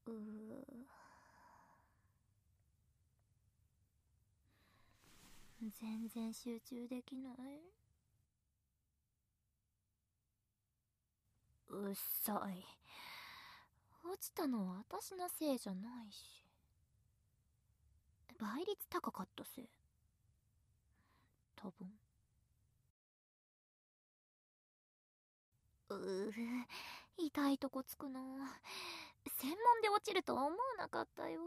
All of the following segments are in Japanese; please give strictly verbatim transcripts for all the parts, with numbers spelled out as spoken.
うー。全然集中できない。うっさい。落ちたのは私のせいじゃないし。倍率高かったせい。多分。うー、痛いとこつくな。専門で落ちるとは思わなかったよ。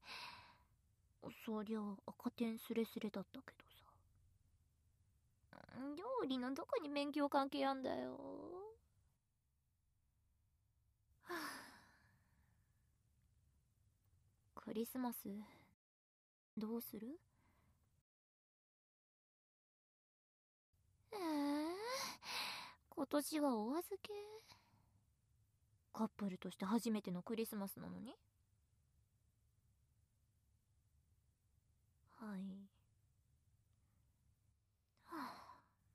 そりゃ赤点スレスレだったけどさ。料理のどこに勉強関係あんだよ。はあ、クリスマスどうする？えー、今年はお預け？カップルとして初めてのクリスマスなのに？はい。はあ、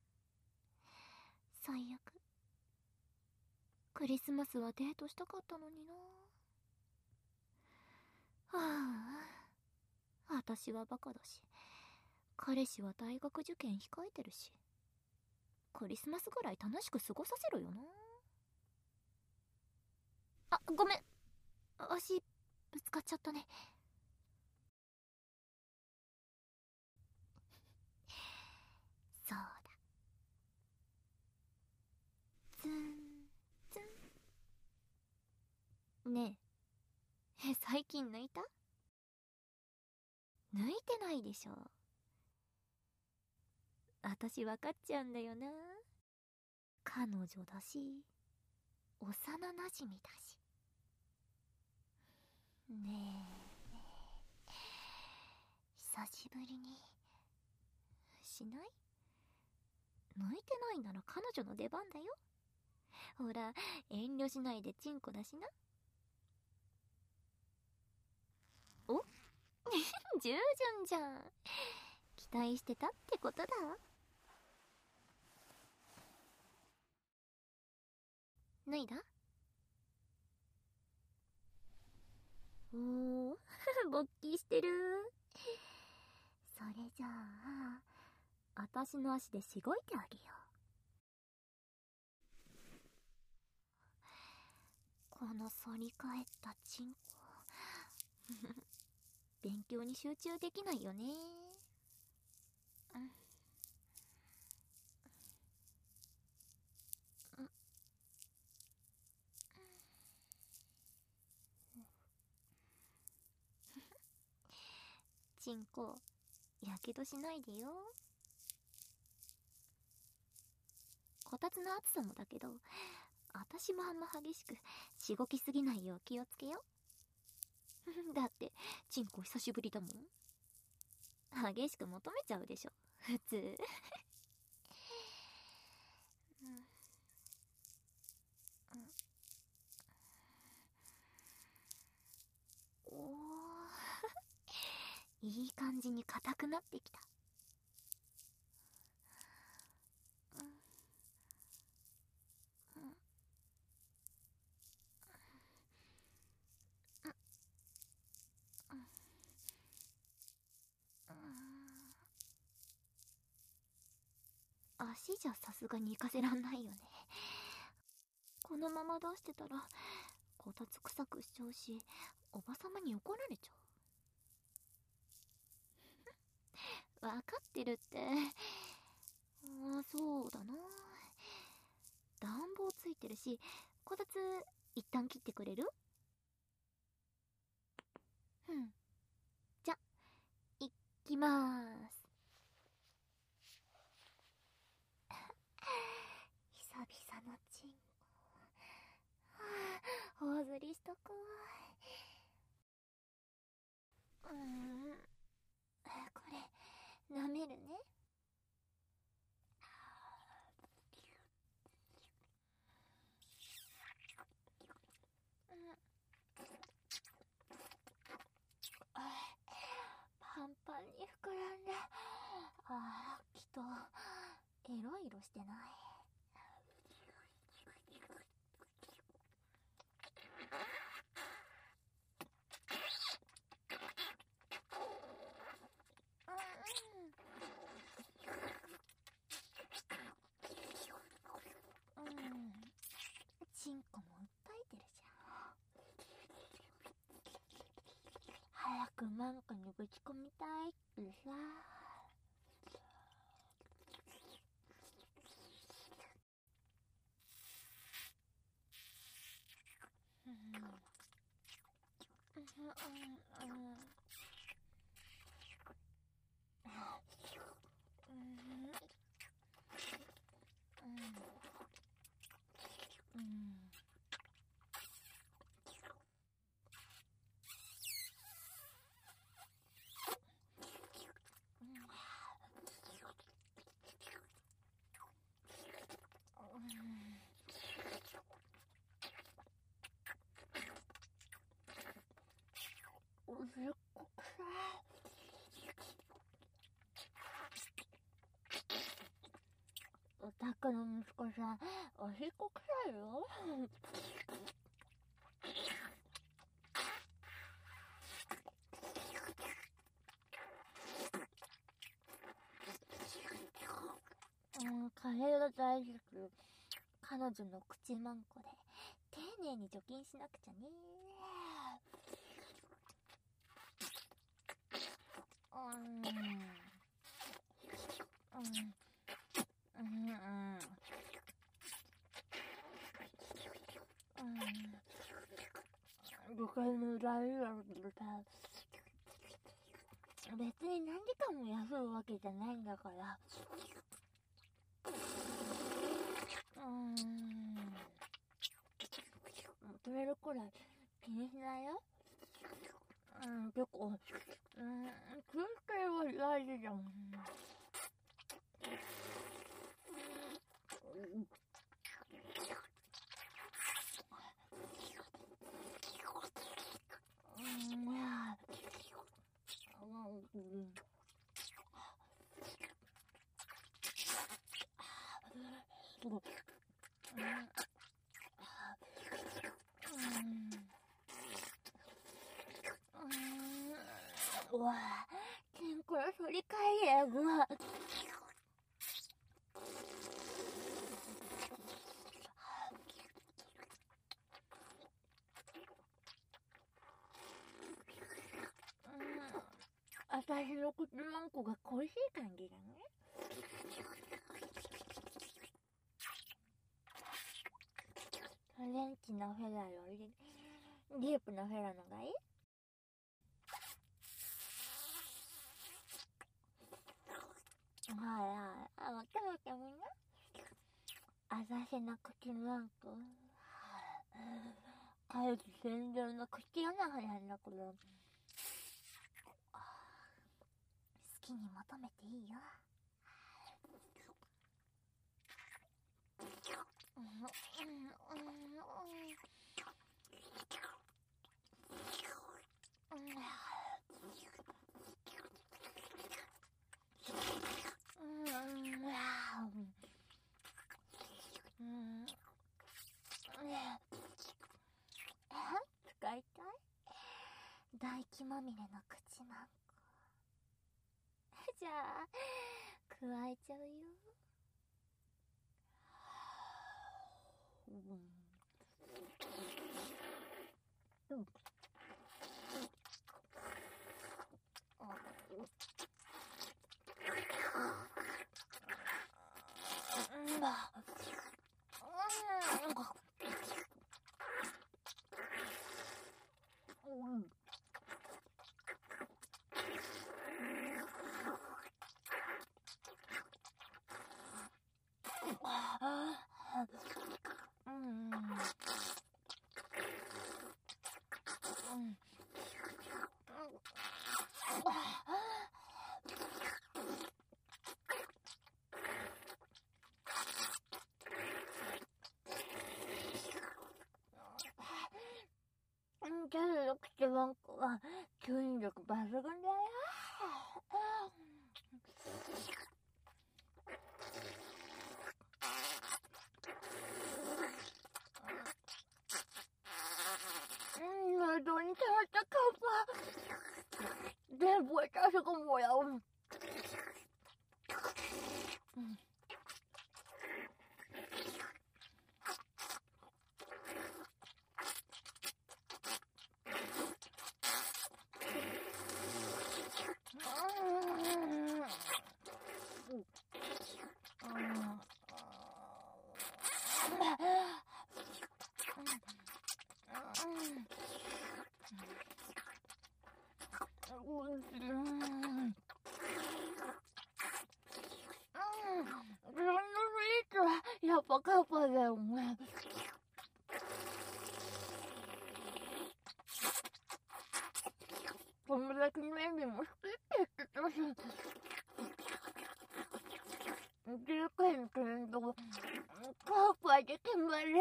最悪。クリスマスはデートしたかったのにな。はあ、私はバカだし、彼氏は大学受験控えてるし、クリスマスぐらい楽しく過ごさせろよな。あ、ごめん、足ぶつかっちゃったね。そうだ。ツンツン。ねえ、最近抜いた？抜いてないでしょ。私分かっちゃうんだよな。彼女だし、幼馴染だし。ねえ、久しぶりにしない？抜いてないなら彼女の出番だよ。ほら、遠慮しないでチンコだしな。お従順じゃん。期待してたってことだ。脱いだ？おー勃起してる。それじゃあ私の足でしごいてあげよう。この反り返ったチンコ勉強に集中できないよね。うん、チンコやけどしないでよ。こたつの暑さもだけど、私もあんま激しくしごきすぎないよう気をつけよ。だってチンコ久しぶりだもん。激しく求めちゃうでしょ普通。うん、うん、おーいい感じに硬くなってきた。うん、うん、うん、うん、足じゃさすがに行かせらんないよね。このまま出してたらこたつ臭くしちゃうし、おばさまに怒られちゃう。わかってるって。ああ、そうだな。暖房ついてるし、こたつ一旦切ってくれる？うん。じゃ、いきまーす。久々のチンコ。はあ、頬ずりしとくわ。うーん。これ、舐めるね。うん。パンパンに膨らんで、ああ、きっとエロい色してない。 ぶち込みたいってさ。うんうんうんうんおしっこくさい。おたくの息子さん、おしっこくさいよ。うん、カレーが大好き。彼女の口まんこで丁寧に除菌しなくちゃね。うんうんうんうん誤解の大事だけどさ、別に何時間も休むわけじゃないんだから。うーん止めるくらい気にしないよ。うん、結構、うん、休憩は大事じゃん。うわぁ、健康の取り替えやぐわ。私の口まんこが恋しい感じだね。フレンチのフェラよりディープなフェラのがいい？はいはい。あ、待って待ってみんな。私の口まんこ。怪奇戦場の口やなはやんだけど。好きに求めていいよ。うんうんうん使いたい？唾液まみれの口まんこ。じゃあ加えちゃうよ。うんうん。ギャルの口まんこは吸引力抜群だよ。喉に溜まったカッパ全部私がもらう。うんャパカパだよね。友達のエビも好きって言ってたし、でかいけど、カパで決まる。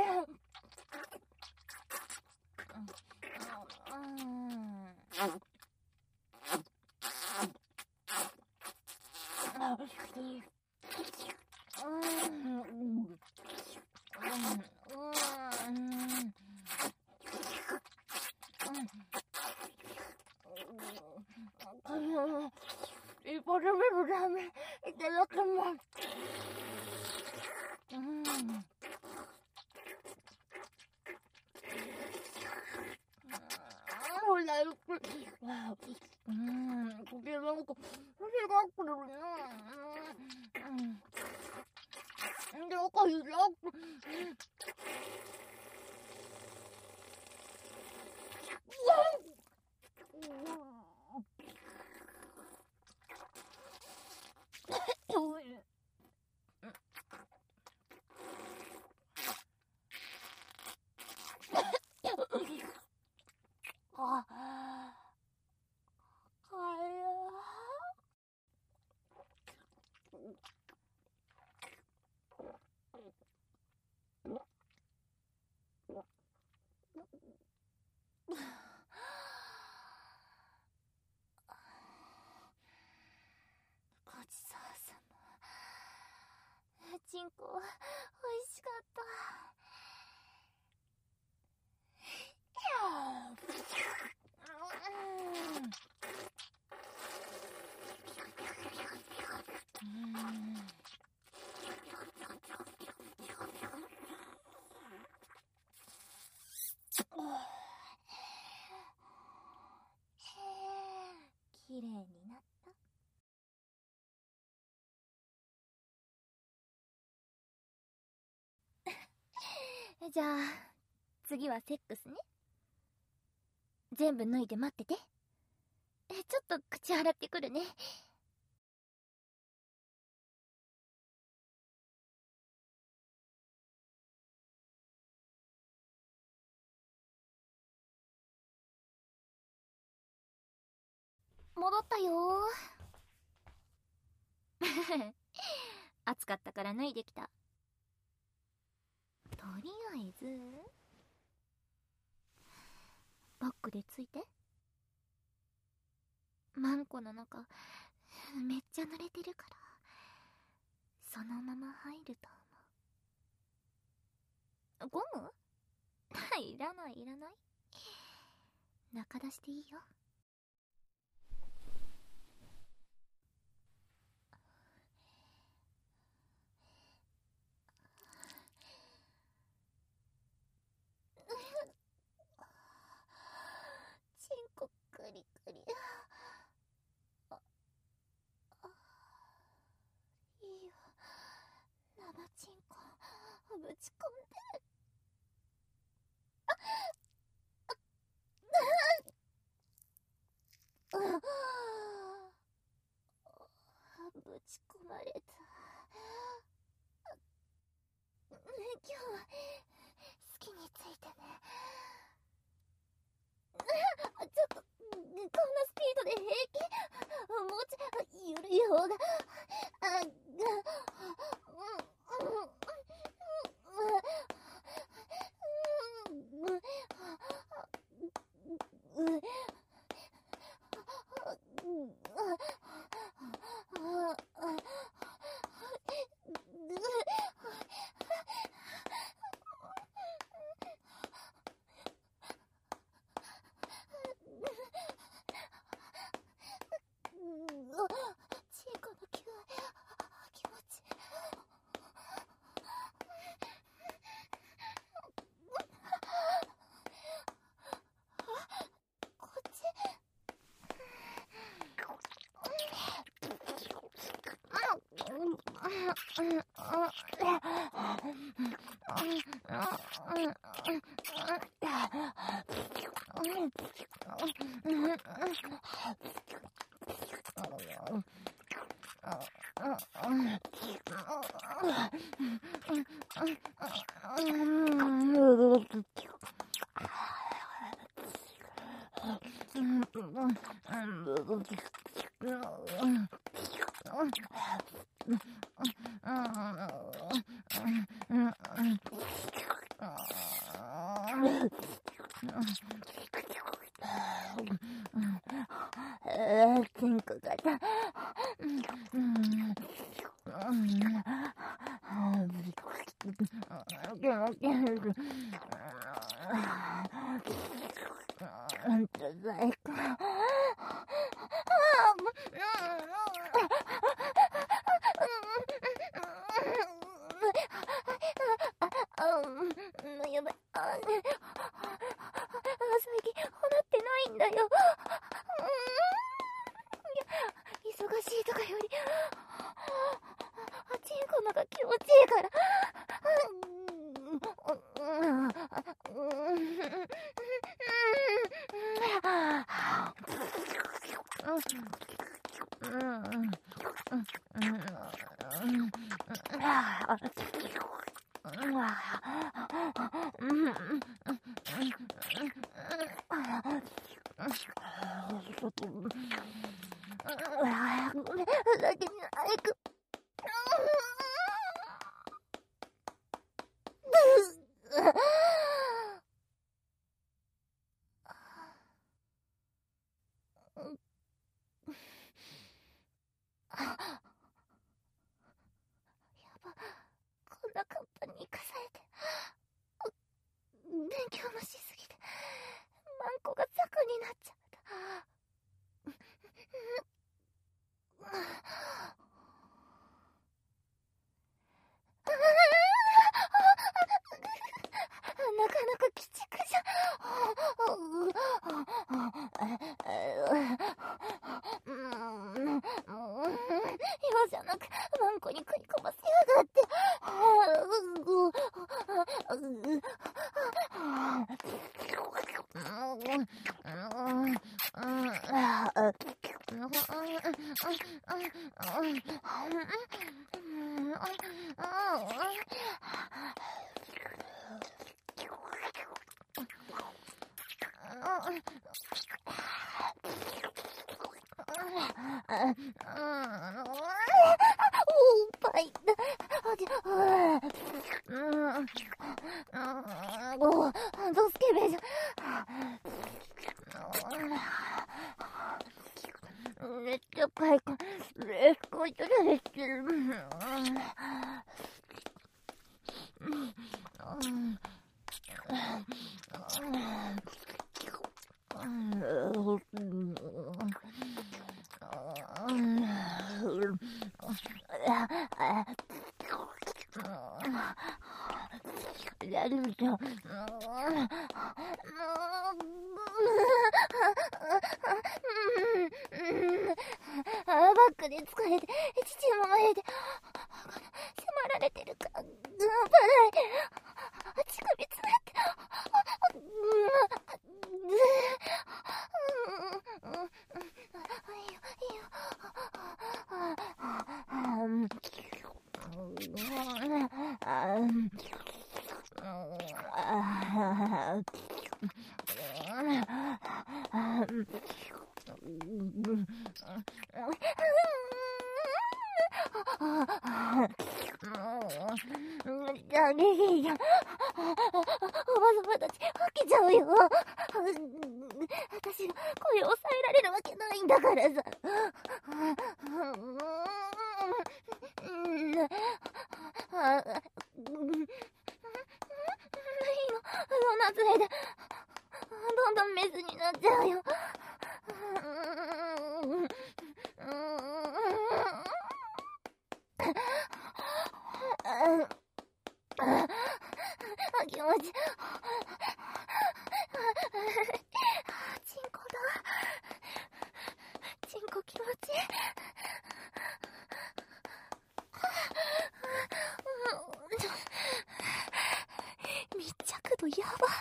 うん。一歩食べるため、いただきます。うん。ほら、よく。うん、これなんか、これがくるな。うん。どこいらく。あ、ごちそうさま。チンコ、おいしかった。うん。きれいになった。じゃあ次はセックスね。全部脱いで待ってて。ちょっと口洗ってくるね。戻ったよー。暑かったから脱いできた。とりあえずバッグでついて。マンコの中めっちゃ濡れてるから、そのまま入ると思う。ゴム？いらないいらない。中出していいよ。チンコクリクリ。ああ、いいよ、生チンコぶち込んで。ああ、ぶち込まれた。今日は好きについてね。ちょっとこんなスピードで平気？もうちょい緩い方が。あが、うんうんうんチンコの気持ち。こっち。 チンコがた。ほんと最高。やばい。最近ほなってないんだよ。忙しいとかよりチンコのが気持ちいいから。ごめん、だけ早く。こんな簡単に生かされて。勉強もしすぎてマンコがザクになっちゃった。なかなか鬼畜じゃん。今じゃなくマンコに食い込ませやがって。おっぱいだ。おぉ、ドスケベじゃん。めっちゃかいか。レスコイトでしてる。やるじゃん。バックで疲れて、父の前で迫られてるから、バラい。乳首つねって。いいよ、いいよ。ダメじゃん。おばさまたち吐けちゃうよ。私が声を抑えられるわけないんだからさ。いいの、そんなつれでどんどんメスになっちゃうよ。気持ち、チンコだ。チンコ気持ちいい。密着度やば。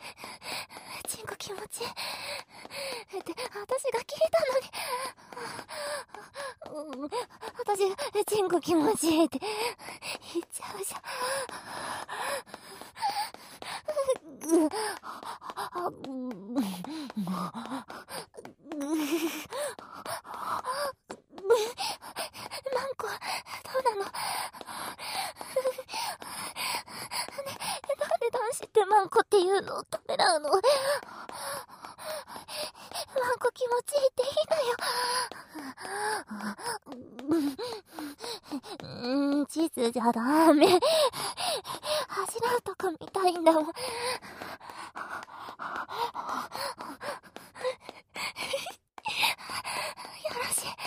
チンコ気持ちいい。って、私が聞いたのに。 チンコ気持ちいいって言っちゃうじゃん。ぐあぐマンコどうなの？ね、なんで男子ってマンコって言うの？ためらうの？マンコ気持ちいいっていいのよ。うん、地図じゃダメ。柱とか見たいんだもん。よろしい。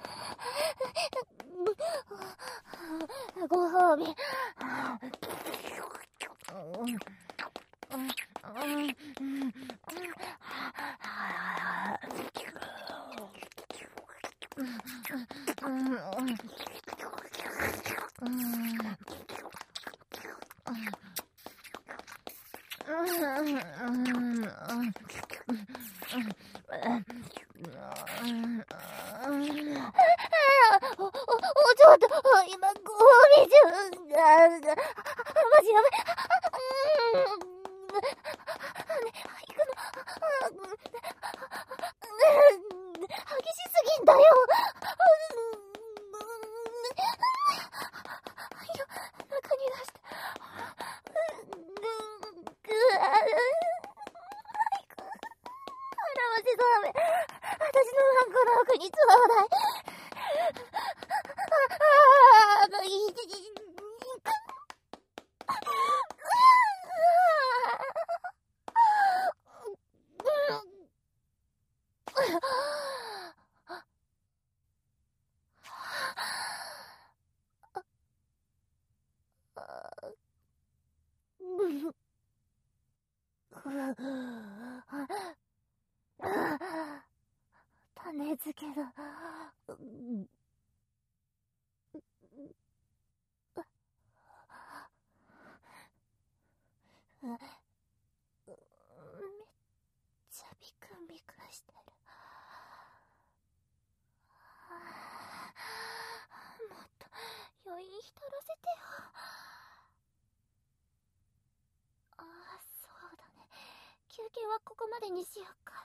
ご褒美。お、お、お、ちょっと、今、ご褒美じゃん。マジやばい。ね、行くの。激しすぎんだよ。中に出して。マジダメ。私のマンコの奥にちょうだい。種付けだ。めっちゃビクンビクンしてる。もっと余韻浸らせてよ。ああ、そうだね。休憩はここまでにしようか。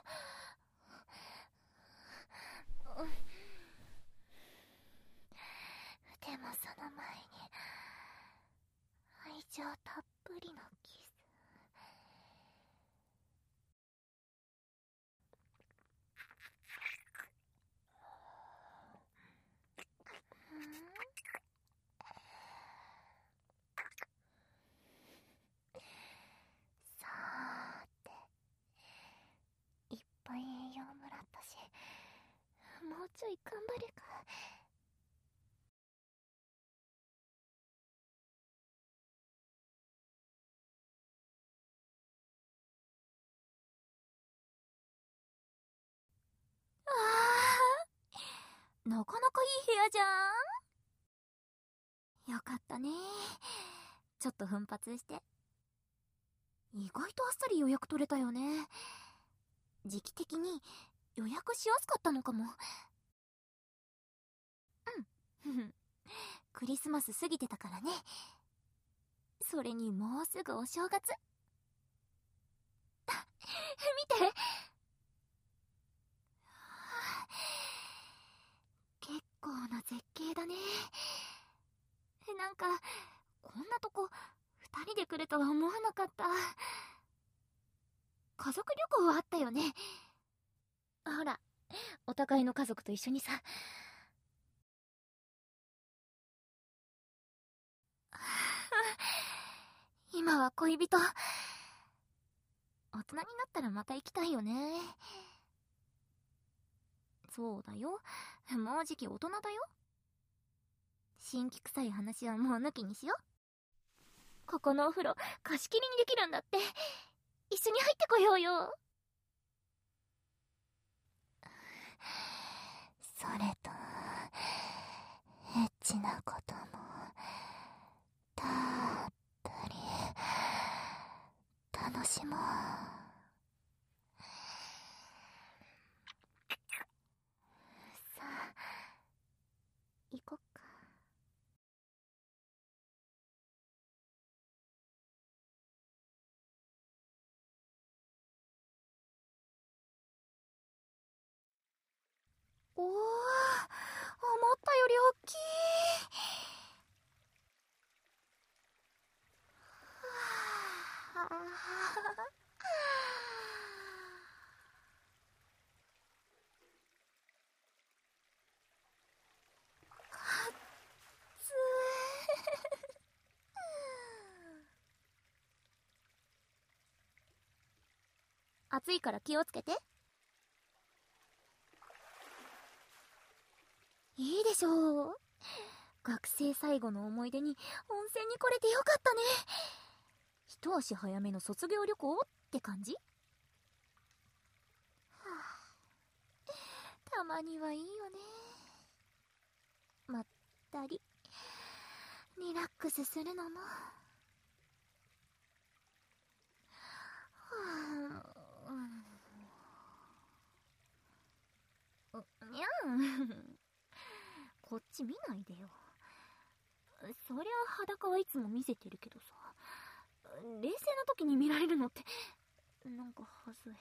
でもその前に愛情たっぷりのキス。さーて、いっぱい栄養もらったし、もうちょい頑張るか。あー、なかなかいい部屋じゃん。よかったね。ちょっと奮発して。意外とあっさり予約取れたよね。時期的に予約しやすかったのかも。うん。クリスマス過ぎてたからね。それにもうすぐお正月。見て。結構な絶景だね。なんかこんなとこ二人で来るとは思わなかった。家族旅行あったよね。ほら、お互いの家族と一緒にさ。今は恋人。大人になったらまた行きたいよね。そうだよ。もうじき大人だよ。新規臭い話はもう抜きにしよう。ここのお風呂貸し切りにできるんだって。一緒に入ってこようよ。それとエッチなこともたっぷり楽しもう。さあ行こっか。 おー、思ったより大きい。はあ、つー暑いから気をつけて。いいでしょう。学生最後の思い出に温泉に来れてよかったね。一足早めの卒業旅行って感じ。はあ、たまにはいいよね。まったりリラックスするのも。はあ、にゃんこっち見ないでよ。そりゃ裸はいつも見せてるけどさ、冷静な時に見られるのってなんかはずい。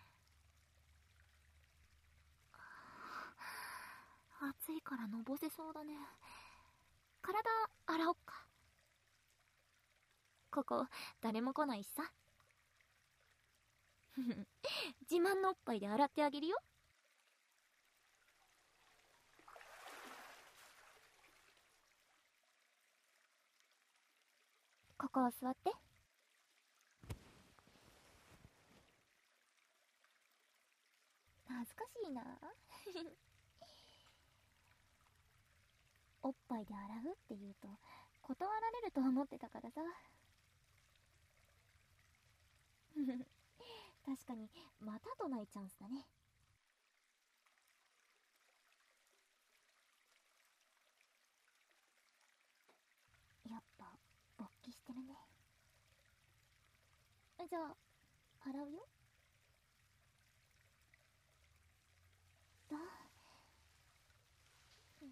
暑いからのぼせそうだね。体洗おっか。ここ誰も来ないしさ。自慢のおっぱいで洗ってあげるよ。ここを座って。恥ずかしいな。おっぱいで洗うって言うと断られると思ってたからさ。確かにまたとないチャンスだね。やっぱ勃起してるね。じゃあ洗うよ。だ、うん、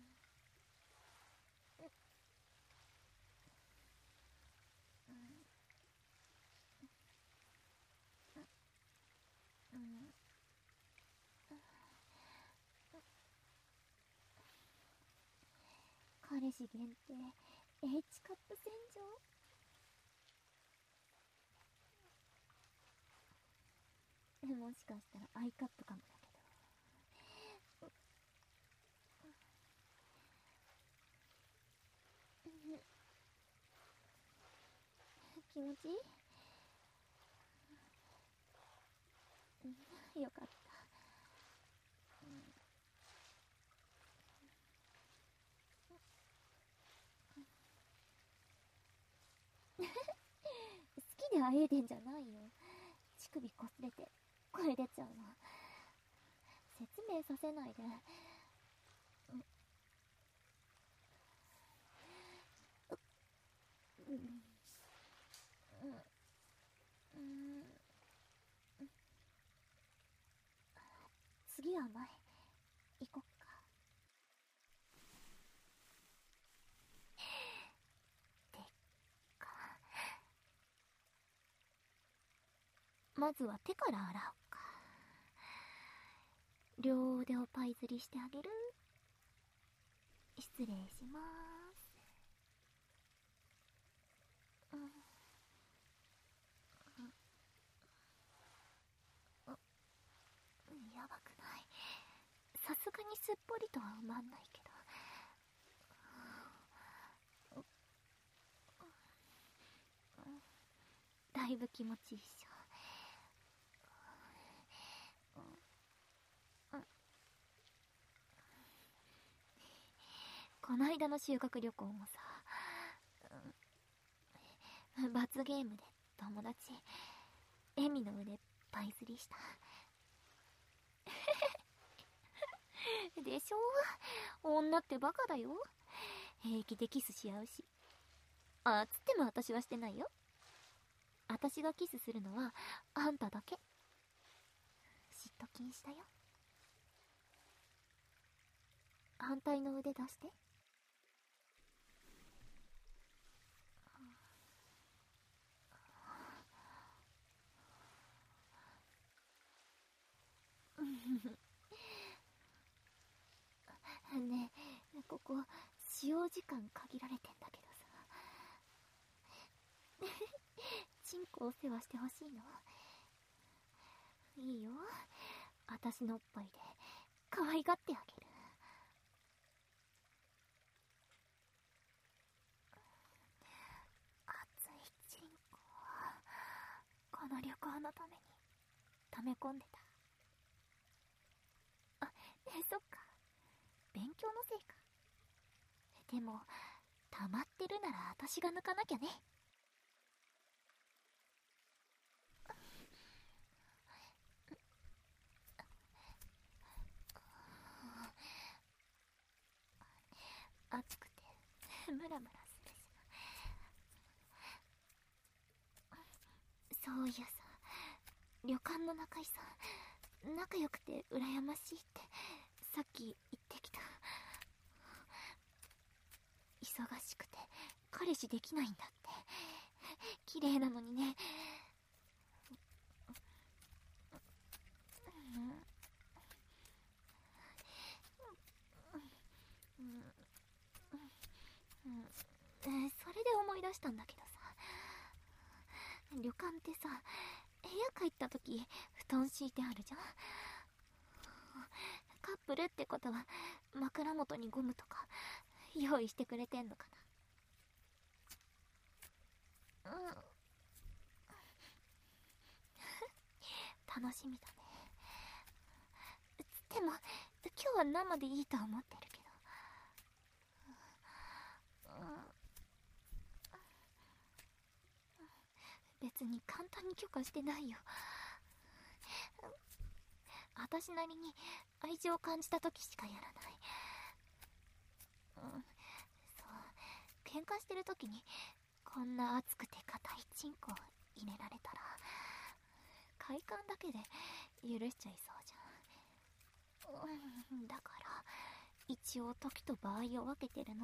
うん、うん、彼氏限定 H カップ洗浄。もしかしたらアイカップかもだけど。気持ちいい？よかった。好きであえいでんじゃないよ。乳首こすれて声出ちゃうの。説明させないで。うん、うん、うん、次は前行こっか。てか、まずは手から洗おうか。両腕をパイ釣りしてあげる。失礼しまーす。うん、やばくない？さすがにすっぽりとは埋まんないけど。だいぶ気持ちいいっしょ。こないだの修学旅行もさ、罰ゲームで友達エミの腕パイ釣りした。でしょ？女ってバカだよ。平気でキスし合うし。あ、つっても私はしてないよ。私がキスするのはあんただけ。嫉妬禁止だよ。反対の腕出して。 ここ使用時間限られてんだけどさ。チンコお世話してほしいの？いいよ、私のおっぱいで可愛がってあげる。熱いチンコ、この旅行のために溜め込んでた。あ、そっか、勉強のせいか。でも溜まってるなら私が抜かなきゃね。暑くてムラムラするしな。そういやさ、旅館の仲居さん仲良くて羨ましいってさっき言ってきた。忙しくて彼氏できないんだって。綺麗なのにね。それで思い出したんだけどさ、旅館ってさ、部屋帰った時布団敷いてあるじゃん。カップルってことは枕元にゴムとか用意してくれてんのかな。うん楽しみだね。つっても今日は生でいいと思ってるけど。別に簡単に許可してないよ。私なりに愛情を感じた時しかやらない。うん、そう、喧嘩してる時にこんな熱くて硬いチンコを入れられたら快感だけで許しちゃいそうじゃん。うん、だから一応時と場合を分けてるの。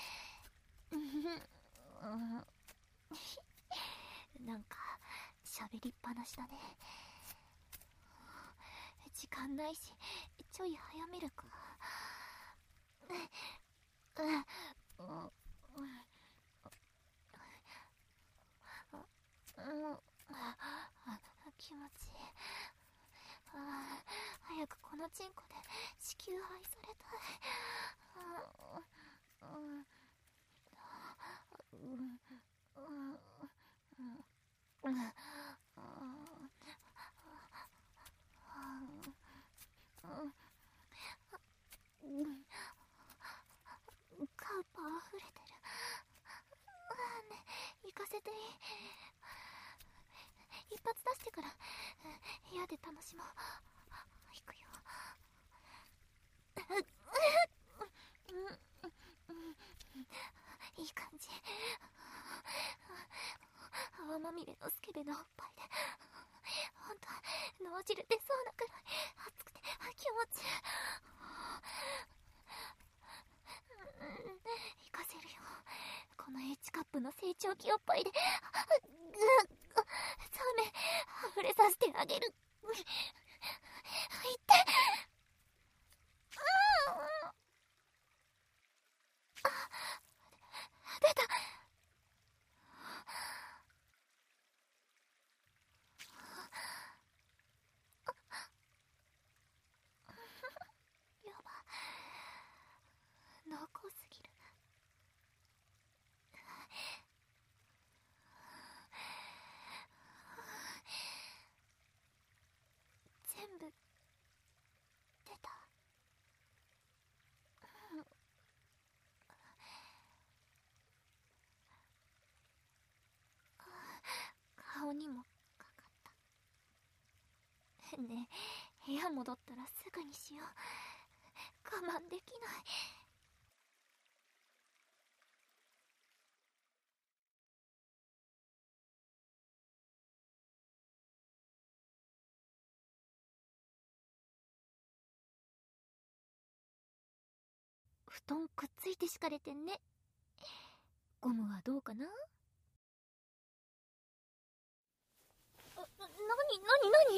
なんか喋りっぱなしだね。時間ないしちょい早めるか。気持ちいい。早くこのチンコで子宮愛されたい。カウパー溢れてる。ね、行かせていい？一発出してから部屋で楽しもう。行くよ。いい感じ。泡まみれのスケベのおっぱいでほんと脳汁出そうなくらい熱くて気持ちいい。行かせるよ、この H カップの成長期おっぱいでザーメン溢れさせてあげる。いって出た。やば、濃厚すぎる。全部出た。顔にもかかった。ねえ、部屋戻ったらすぐにしよう。我慢できない。布団くっついて敷かれてんね。ゴムはどうかな。な、なになになに？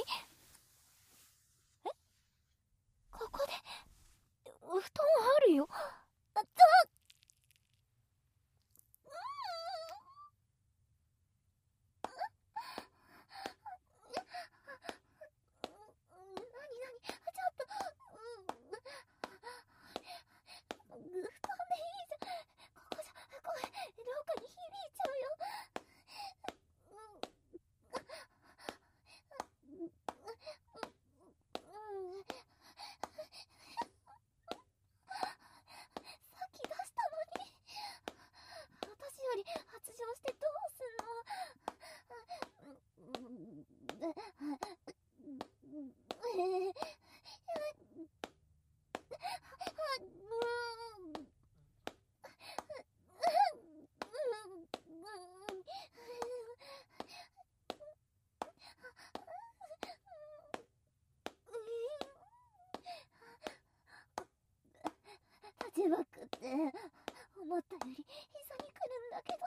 え？ここで布団あるよ。 立場くって思ったより膝に来るんだけど。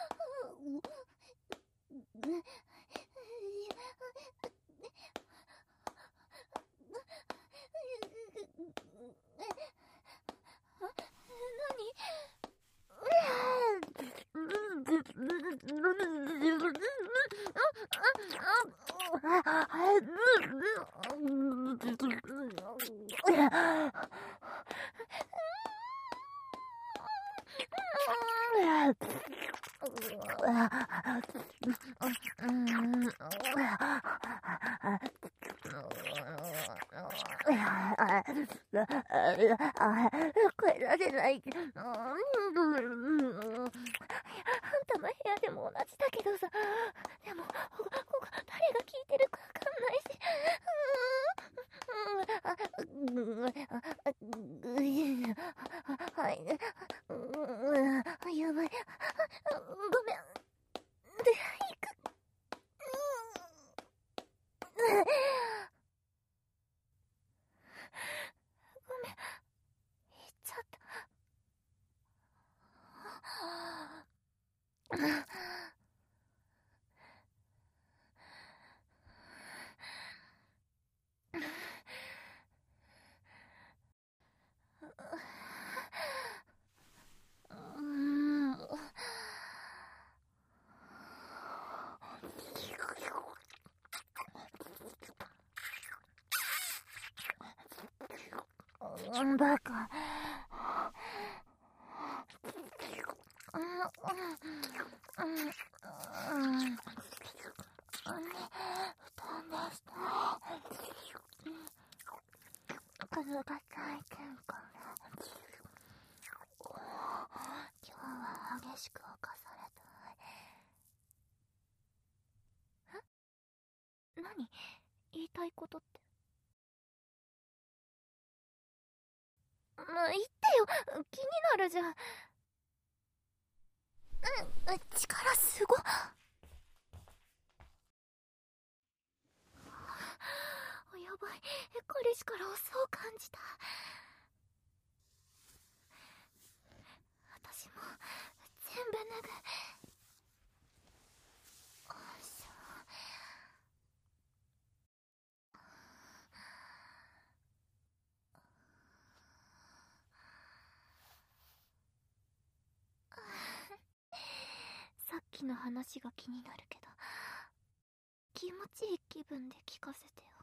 声出せない。あんたの部屋でも同じだけどさ。でもここ誰が聞いてるかわかんないし。はい。やばい。ごめん。で、行く。ごめん。行っちゃった。バカ。体が痛いから今日は激しく犯された。え？何？言いたいことって。まあ、言ってよ。気になるじゃん。うん、力すごっ。やばい。彼氏からそう感じた。私も全部脱ぐ。よいしょ。さっきの話が気になるけど、気持ちいい気分で聞かせてよ。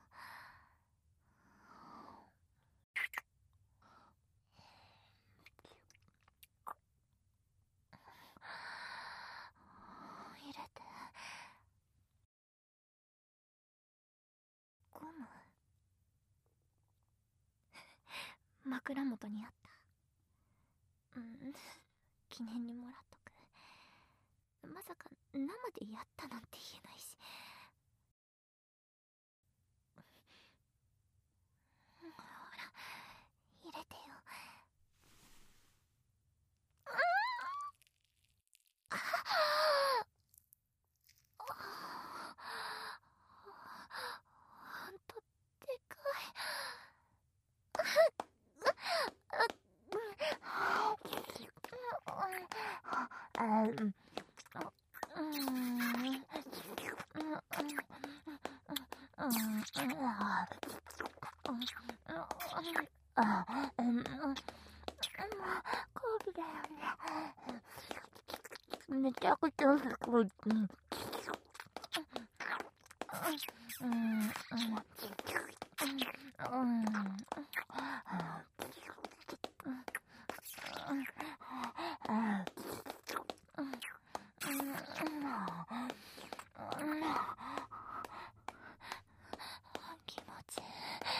入れて。ゴム？枕元にあった。うん、記念にもらっとく。まさか生でやったなんて言えないし。ほら、入れてよ。ほんとでかい。うん。こめちゃくちゃすごい。うん。うん。うん。気持ちいい。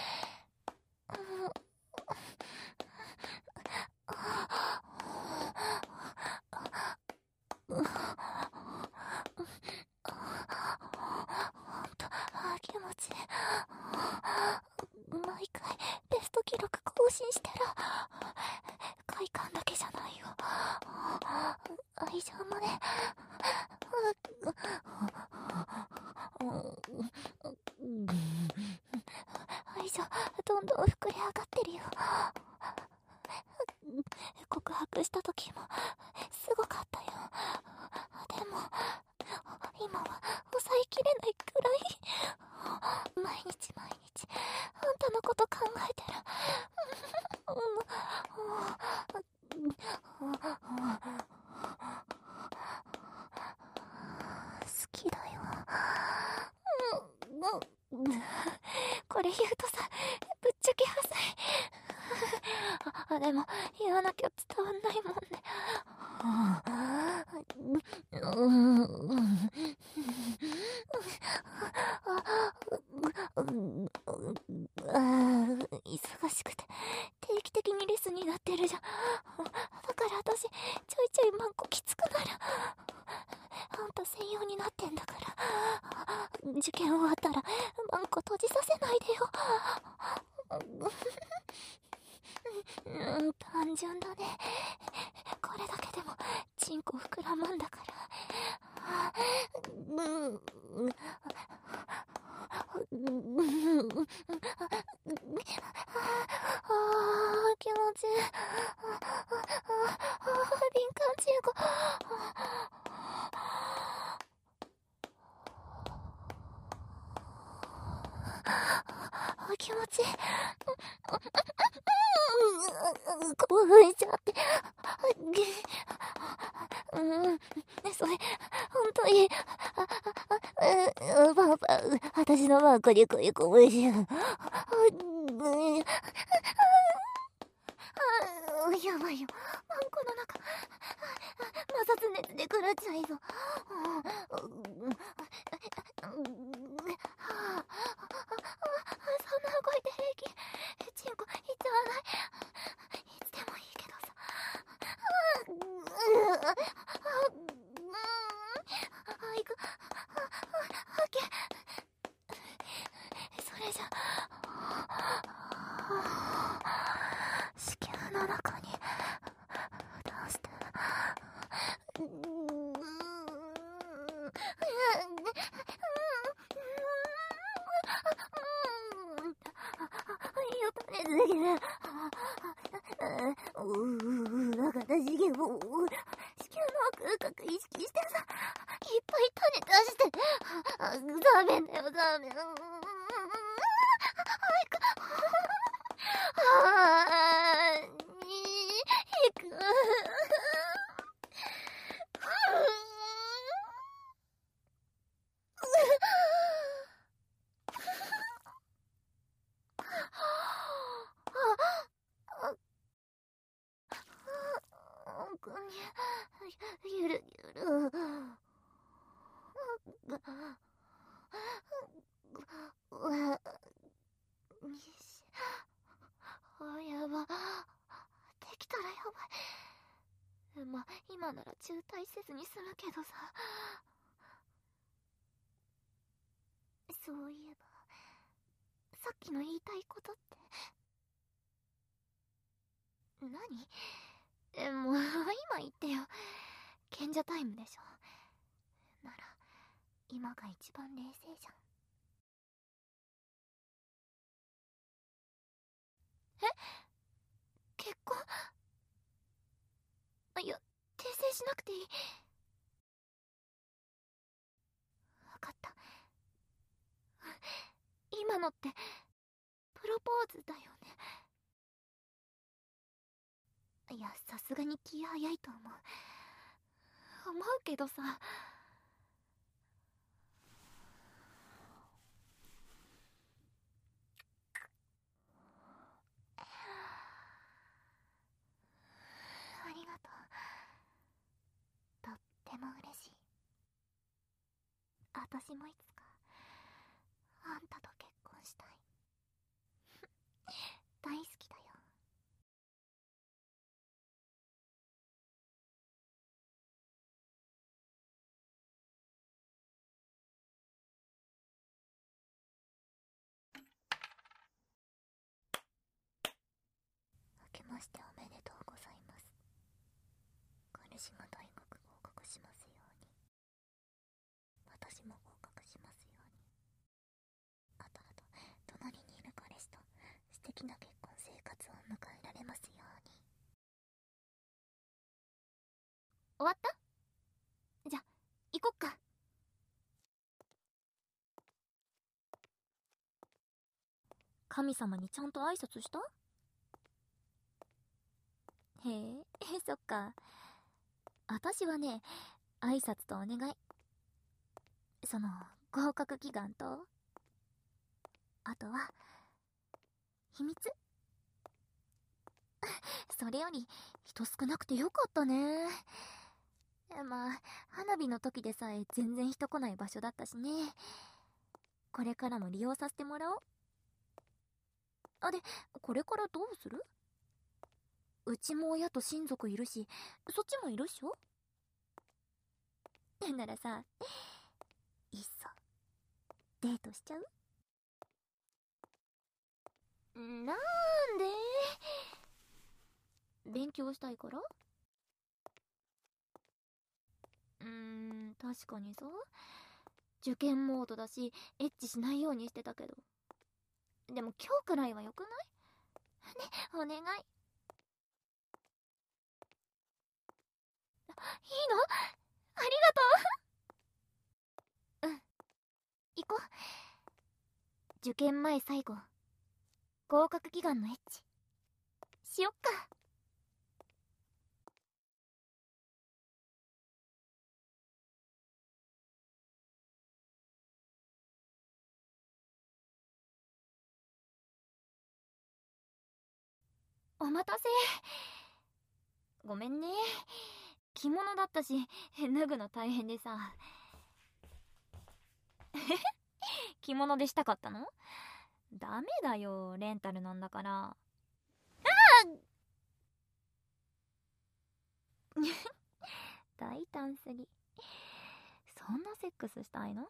気持ちいい。毎回ベスト記録更新してる。快感だけじゃないよ。愛情もね。愛情どんどん膨れ上がってるよ。告白した時もすごかったよ。でも今は抑えきれないくらい。毎日毎日あんたのこと考えてる。好きだよ。これ言うとさ、ぶっちゃけはさい。でも言わなきゃ伝わんないもんね。忙しくて定期的にレッスンになってるじゃん。だから私ちょいちょいマンコきつくなる。あんた専用になってんだから、受験終わったらマンコ閉じさせないでよ。うん、単純だね。これだけでもチンコ膨らむんだから。うん、あー気持ちいい。敏感チンコ。気持ちいい。興奮しちゃって。うん、それ、ほんとに、あ、パパ、私のマークにこういう拳。やばいよ。マンコの中、摩擦熱で狂っちゃいそう。そんな動いて平気。チンコいっちゃわない。いつでもいいけどさ。あ、いく。はけ。それじゃ、子宮の中に出して。よたねずできる。うー、だから次元を、子宮の奥深く意識してさ、いっぱい種出して。ダメだよ、ダメ。早く。あー、いく。ゆるゆる。よし。あ、やば。できたらやばい。まあ、今なら中退せずに済むけどさ。そういえば、さっきの言いたいことって。何？え、もう、今言ってよ。賢者タイムでしょ。なら、今が一番冷静じゃん。え？結婚？いや、訂正しなくていい。わかった。今のって、プロポーズだよね。いや、さすがに気早いと思う。 思うけどさ。ありがとう。とっても嬉しい。私もいつかあんたと結婚したい。大好きだよ。明けましておめでとうございます。彼氏が大学合格しますように。私も合格しますように。あとあと、隣にいる彼氏と素敵な結婚生活を迎えられますように。終わった？じゃ、行こっか。神様にちゃんと挨拶した？へえ、そっか。私はね、挨拶とお願い。その、合格祈願と、あとは、秘密。それより、人少なくてよかったね。まあ、花火の時でさえ全然人来ない場所だったしね。これからも利用させてもらおう。あ、で、これからどうする？うちも親と親族いるし、そっちもいるっしょ？ならさ、いっそ、デートしちゃう？なんで？勉強したいから？うーん、確かにさ。受験モードだし、エッチしないようにしてたけど。でも今日くらいはよくない？ね、お願い。いいの？ありがとう。うん。行こう。受験前最後。合格祈願のエッチ。しよっか。お待たせ。ごめんね。着物だったし、脱ぐの大変でさ。着物でしたかったの？ダメだよ、レンタルなんだから。あ大胆すぎ。そんなセックスしたいの？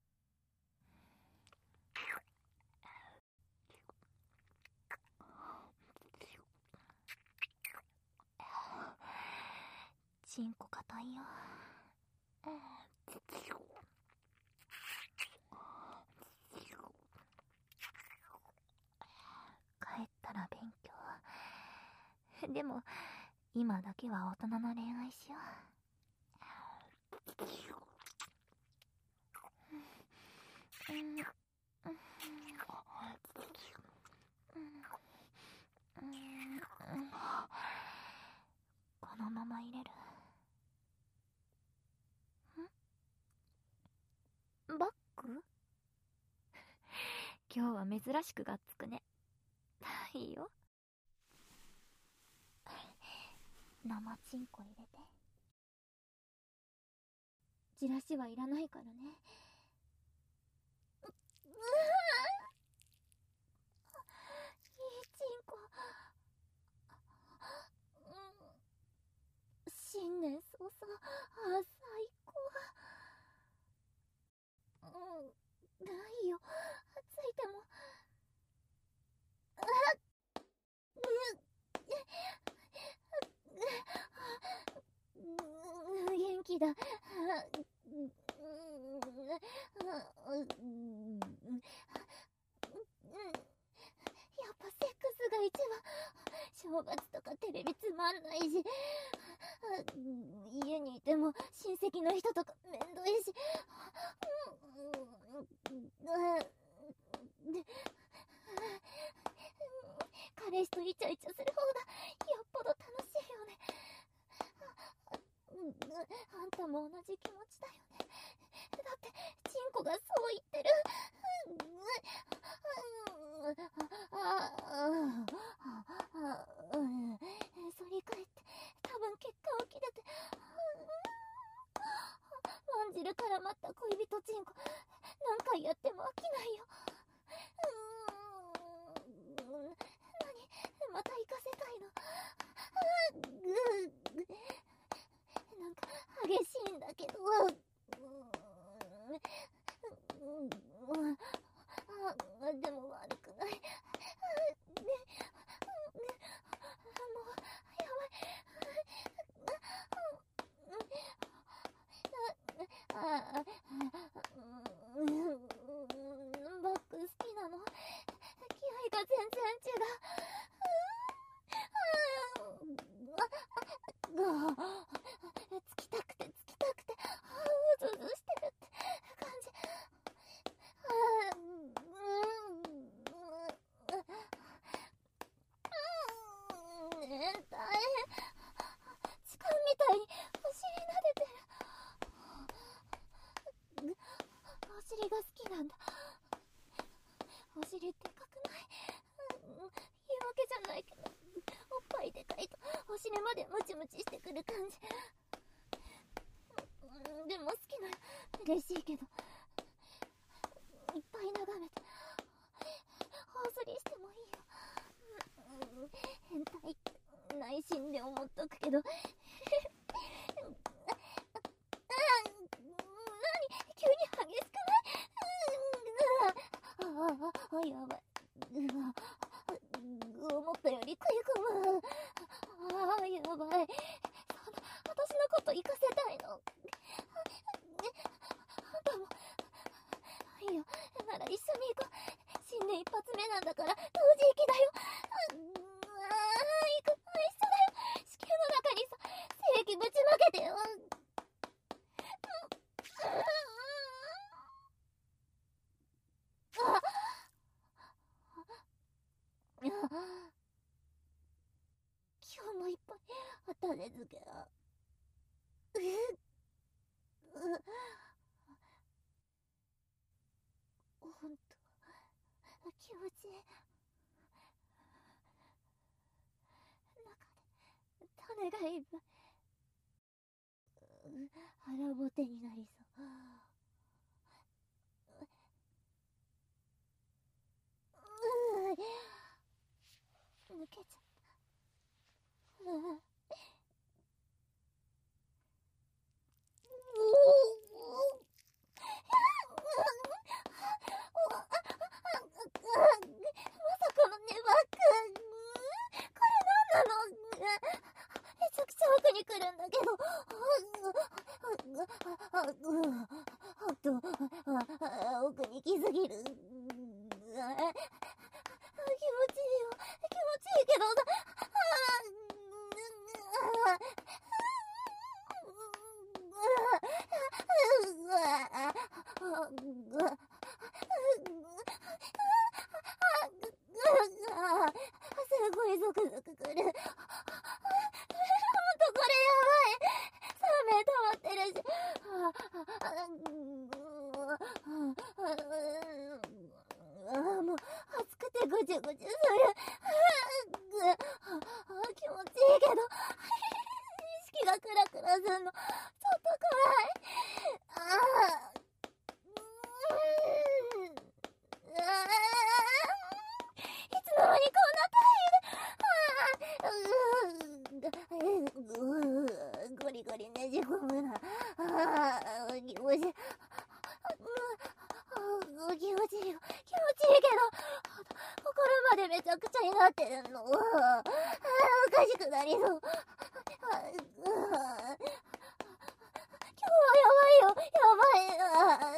チンコ硬いよ。帰ったら勉強。でも今だけは大人の恋愛しよう。うんうんこのまま入れる？ん？バック？今日は珍しくがっつくね。いいよ。生チンコ入れて。じらしはいらないからね。ううわいいチンコ。新年早々、あ、最高。うん、ないよ。ついても。あう元気だ。やっぱセックスが一番。正月とかテレビつまんないし、家にいても親戚の人とかめんどいし、彼氏とイチャイチャする方がよっぽど楽しいよね。あんたも同じ気持ちだよね。だってチンコがそう言ってる。反り返って多分結果を切れて、ワンジルから待った恋人チンコ何回やっても飽きないよ。何また行かせたいの。なんか激しいんだけど、でも悪くない。もうやばい。バック好きなの。気合が全然違う。つきたくてつきたくてうずうずしてるって感じ。ねえ、大変。痴漢みたいにお尻撫でてる。お尻が好きなんだ。お尻でかくない？言い訳じゃないけど、おっぱいでかいとお尻までムチムチしてくる感じ。でも好きな嬉しいけど、いっぱい眺めて頬ずりしてもいいよ。変態って内心で思っとくけど。何急に激しくない？ああ、やばい。思ったより食い込む。ああ、やばい。そんな、私のこと行かせたいの。あんたも。いいよ。なら一緒に行こう。新年一発目なんだから、同時行きだよ。ああ、行く。一緒だよ。子宮の中にさ、精液ぶちまけてよ。今日もいっぱい種付けがううほんと気持ちいい。中で種がいっぱい腹ぼてになりそう。抜けちゃった。ううまさかのネバーくん。これなんなの？めちゃくちゃ奥に来るんだけど。ほんと、奥に来すぎる。気持ちいいよ。気持ちいいけどさ。すごいゾクゾクくる。ほんとこれやばい。さんめい溜まってるし。ああ、もう暑くてぐちゅぐちゅする。気持ちいいけど意識がクラクラすんのちょっと怖い。ああ、いつの間にこんな体勢で。ゴリゴリねじ込むな。ああ、気持ちいい。気持ちいいよ。気持ちいいけど、心までめちゃくちゃになってるの。ああ、おかしくなりそう。今日はやばいよ。やばい。ああ、もう、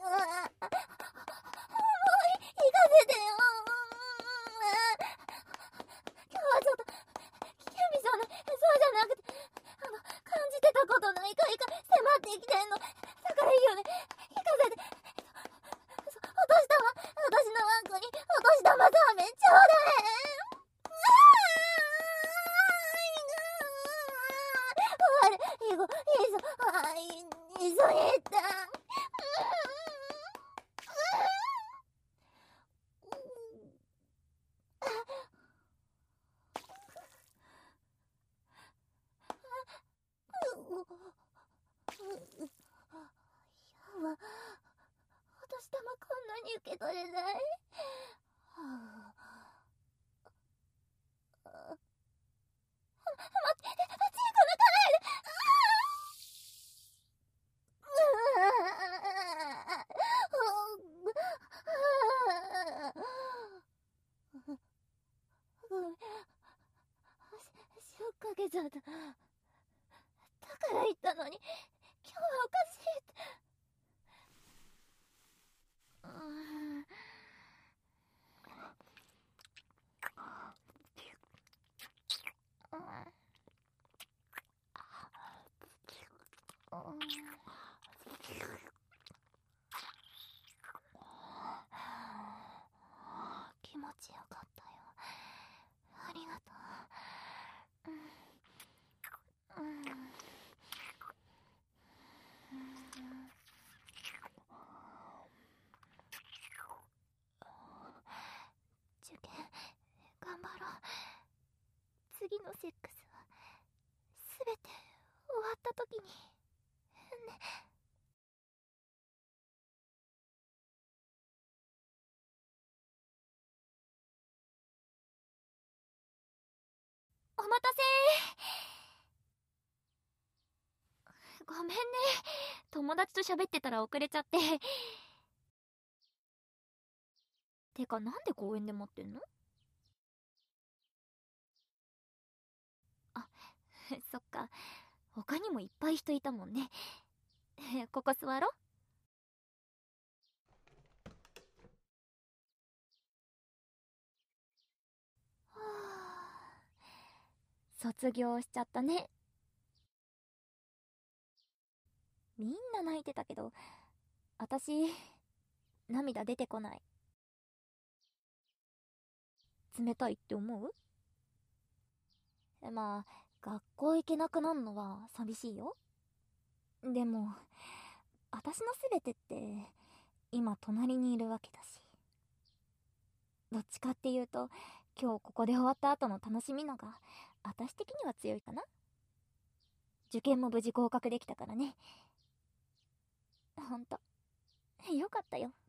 行かせてよ。今日はちょっと、キュミさんの、そうじゃなくて、あの、感じてたことのイカイカ迫ってきてんの。だからいいよね。行かせて。お年玉、私のワンコにお年玉ラーメンちょうだい。ああ、いいぞ、いいぞ。ああ、いいえた。やわ、お年玉こんなに受け取れない。はあ、あ、待って、チンコ抜かないで。ごめん、しょっかけちゃった。だから言ったのに、今日はおかしいって。うーん。気持ちよかったよ。ありがとう。うん、うん、受験頑張ろう。次のセックスはすべて終わった時にね。お待たせ。ごめんね、友達と喋ってたら遅れちゃって。てか、なんで公園で待ってんの？あ、そっか、他にもいっぱい人いたもんね。ここ座ろ。はあ、卒業しちゃったね。みんな泣いてたけど、私涙出てこない。冷たいって思う？まあ、学校行けなくなるのは寂しいよ。でも、私のすべてって今隣にいるわけだし、どっちかっていうと今日ここで終わった後の楽しみのが私的には強いかな。受験も無事合格できたからね。ほんとよかったよ。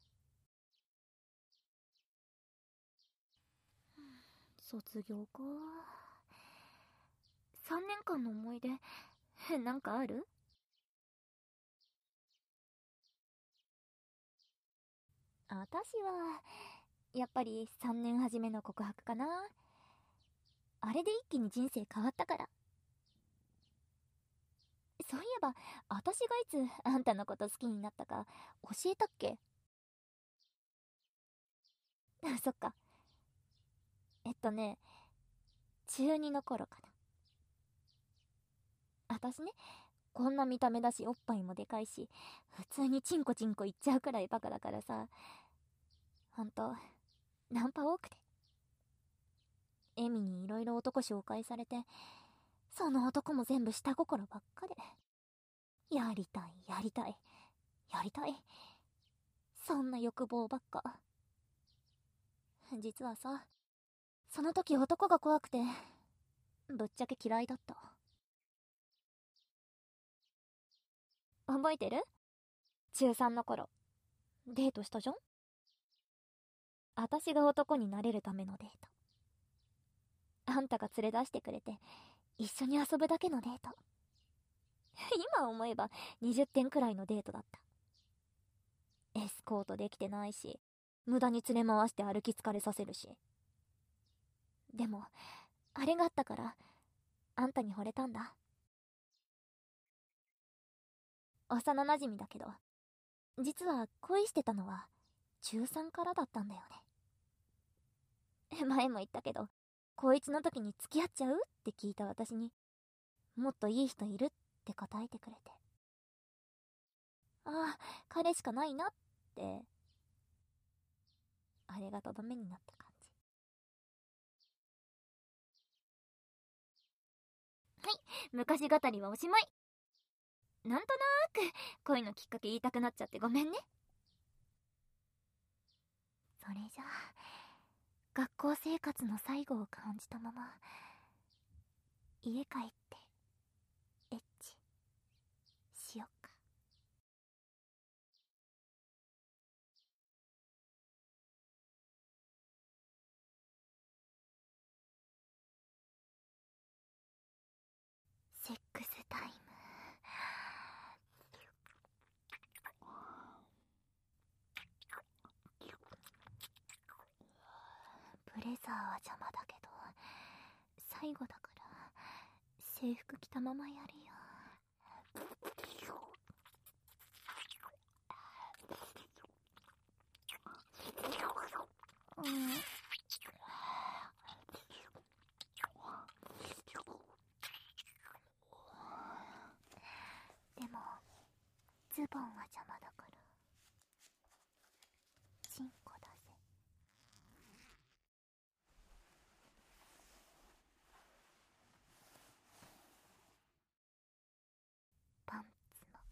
卒業か。さんねんかんの思い出なんかある？私はやっぱりさんねん初めの告白かな。あれで一気に人生変わったから。そういえば、私がいつあんたのこと好きになったか教えたっけ？あ、そっか。えっとね、中にの頃かな。私ね、こんな見た目だしおっぱいもでかいし、普通にチンコチンコ言っちゃうくらいバカだからさ、ほんとナンパ多くて。エミにいろいろ男紹介されて、その男も全部下心ばっかで、やりたいやりたいやりたい、そんな欲望ばっか。実はさ、その時男が怖くてぶっちゃけ嫌いだった。覚えてる？中さんの頃デートしたじゃん。私が男になれるためのデート。あんたが連れ出してくれて一緒に遊ぶだけのデート。今思えばにじゅってんくらいのデートだった。エスコートできてないし、無駄に連れ回して歩き疲れさせるし。でもあれがあったからあんたに惚れたんだ。幼馴染だけど、実は恋してたのは中さんからだったんだよね。前も言ったけど、高いちの時に付き合っちゃうって聞いた私に、もっといい人いるって答えてくれて、ああ、彼しかないなって、あれがとどめになった感じ。はい、昔語りはおしまい。 なんとなーく恋のきっかけ言いたくなっちゃってごめんね。それじゃあ学校生活の最後を感じたまま家帰ってエッチしよっか。セックスタイム。ブレザーは邪魔だけど最後だから制服着たままやるよ。うん、でもズボンは邪魔だからチンコだぜ。パンツも。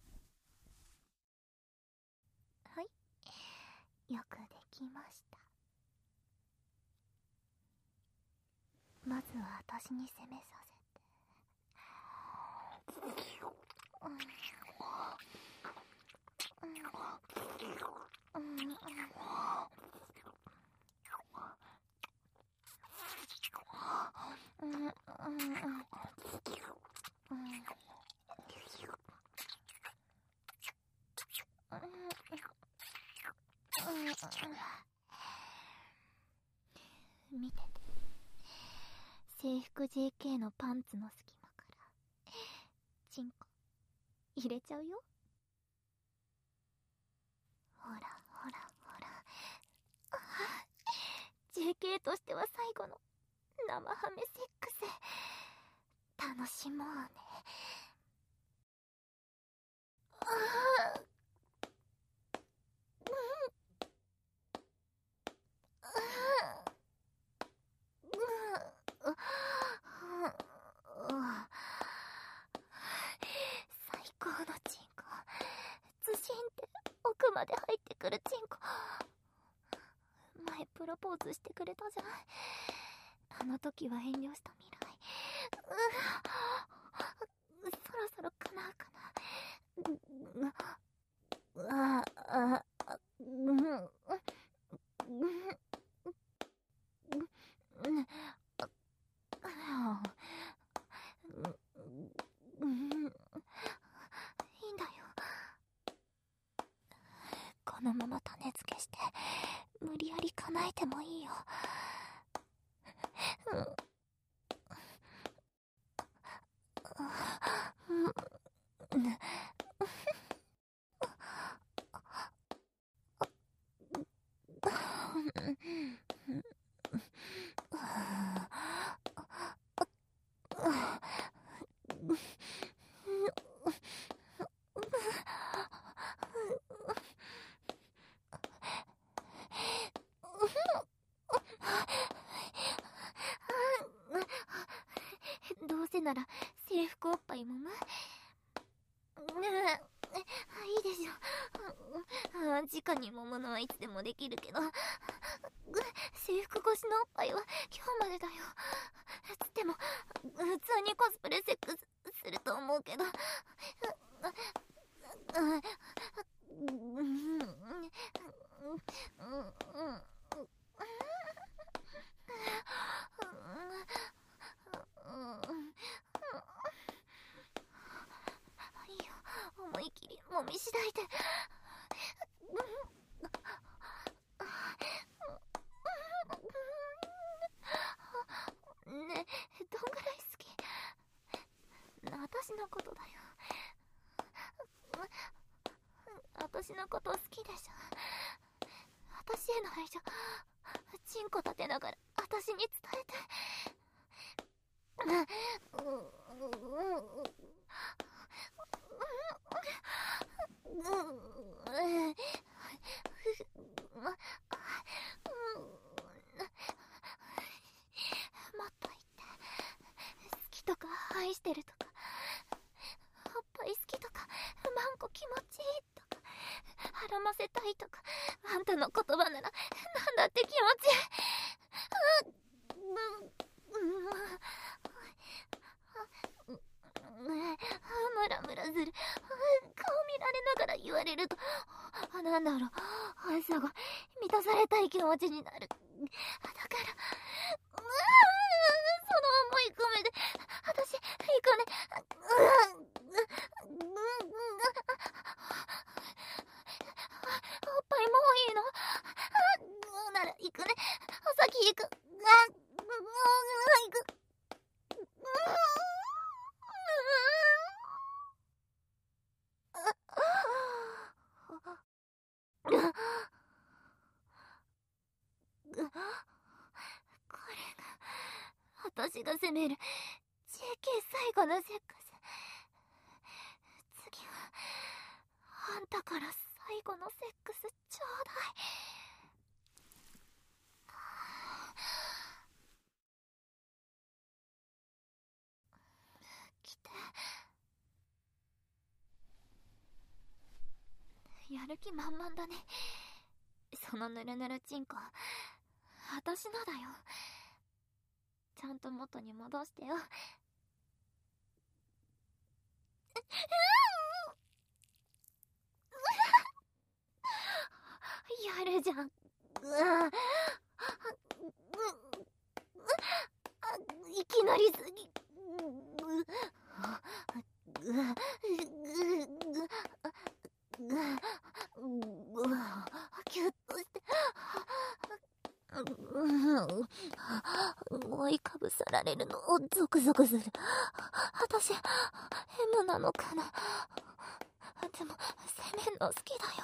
はい、よくできました。まずは私に攻めさせて。うんうんうんうんうん見てて。制服 ジェーケー のパンツの隙間からチンコ入れちゃうよ。ほらほらほら。あ ジェーケー としては最後の生ハメセックス楽しもうね。ああ最高のチンコ。ズシンって奥まで入ってくるチンコ。前プロポーズしてくれたじゃん。あの時は遠慮した未来。うそろそろ叶うかな。あああうんうんいいんだよ。このまま種付けして無理やり叶えてもいいよ。どうせなら制服おっぱいもむ。いいでしょ。直に揉むのはいつでもできるけど制服越しのおっぱいは今日までだよ。つっても普通にコスプレセックスすると思うけど。いいよ、思い切りもみしだいで。ねえ、どんぐらい好き？私のことだよ。私のこと好きでしょ。私への愛情チンコ立てながら私に伝えて。もっと言って。好きとか愛してるとかおっぱい好きとか絡ませたいとか、あんたの言葉ならなんだって気持ち。ムラムラする。顔見られながら言われると、なんだろう、すごい満たされたい気持ちになる。だから、その思い込めで私行くね。おっぱいもういいのなら行くね。先行く。行く。これが私が責める ジェーケー 最後のセックス。次はあんたから最後のセックスちょうだい。来て。やる気満々だね。そのぬるぬるちんこ私のだよ。ちゃんと元に戻してよ。やるじゃん。いきなりすぎ。キュッとして覆いかぶさられるのをゾクゾクする。私 M なのかな。でも攻めんの好きだよ。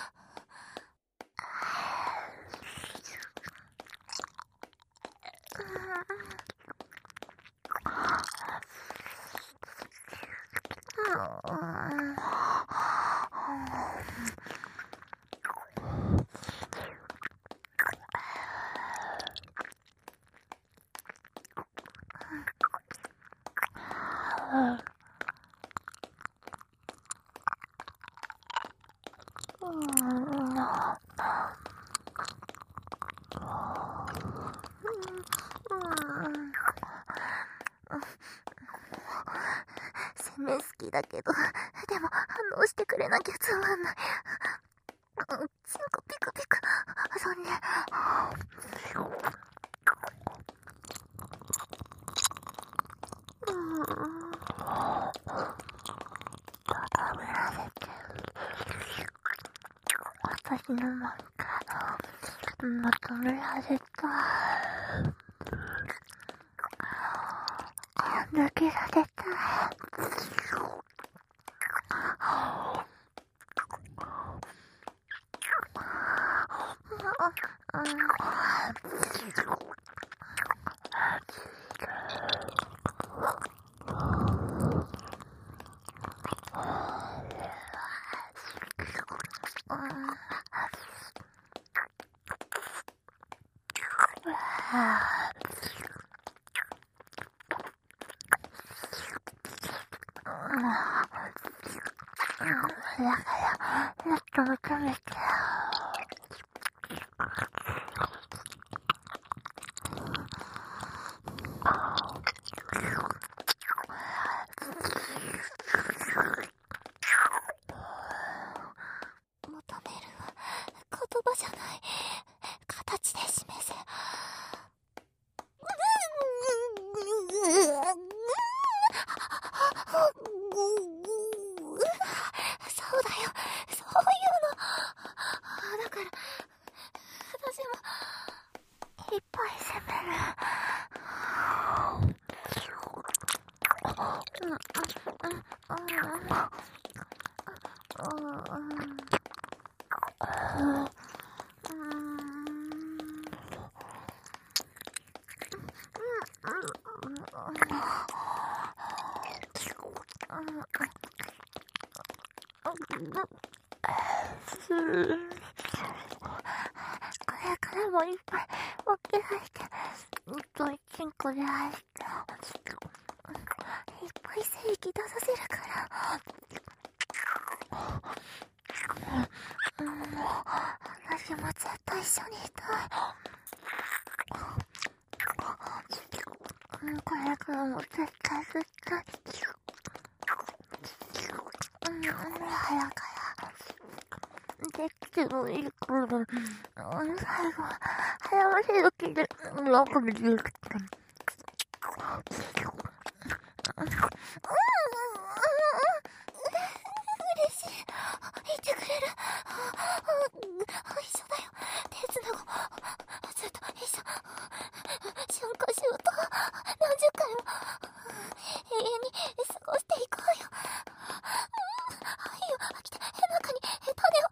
攻め好きだけど、でも反応してくれなきゃつまんない。チンコピクピク。そんで私のなんか求められた。抜けられた。だからもっと求めて。求めるは言葉じゃない、形で示せ。そうだよ、そういうの。だから私もいっぱい攻める。これからもいっぱい大きなしてもっといちんこで愛していっぱい精液出させるから。うん私も絶対一緒にいたい。これからも絶対絶対。うん、早くできてもいいから、最後、早ましい時で、なんかできる。嬉しい。言ってくれる。一緒だよ。手つなごう。ずっと一緒。瞬間シュート。何十回も。永遠に過ごしていこうよ。いいよ、来て、中に種を。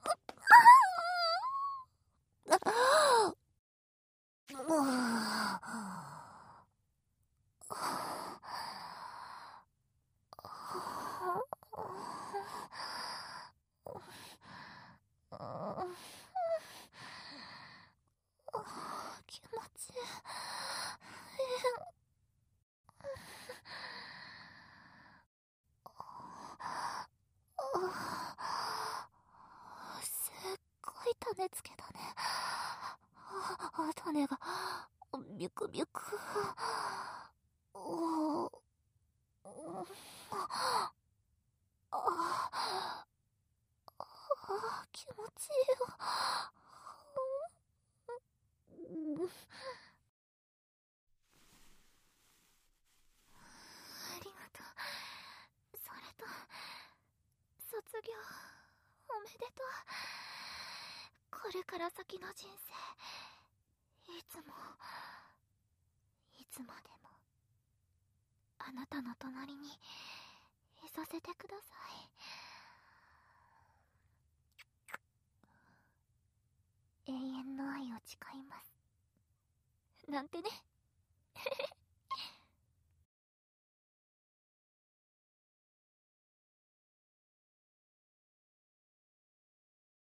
気持ちいい。すっごい種付けだね。種がビュクビュク。おーああ気持ちいいよ。ありがとう。それと卒業おめでとう。これから先の人生、いつもいつまでもあなたの隣にいさせてください。永遠の愛を誓います。なんてね。